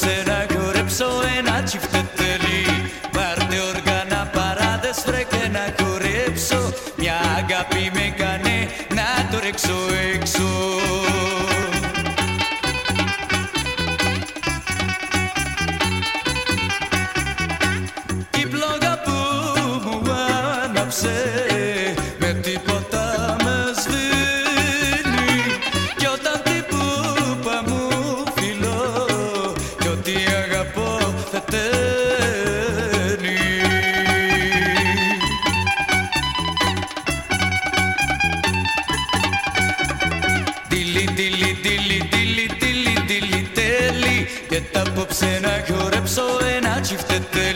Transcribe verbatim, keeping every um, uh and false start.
απόψε να χορέψω ένα τσιφτετέλι. Πάρτε όργανα παράδες βρε και να χορέψω. Μια αγάπη με κάνε να το ρίξω έξω. Η πλόγα που μου άναψε με τίποτα με σβήνει. Κι όταν την πούπα μου φιλώ κι ό,τι αγαπώ θεταίνει. Τίλι, τίλι, τίλι, τίλι, τίλι, τίλι, τέλει. Και τα απόψε να χορέψω ένα τσιφτετέλι.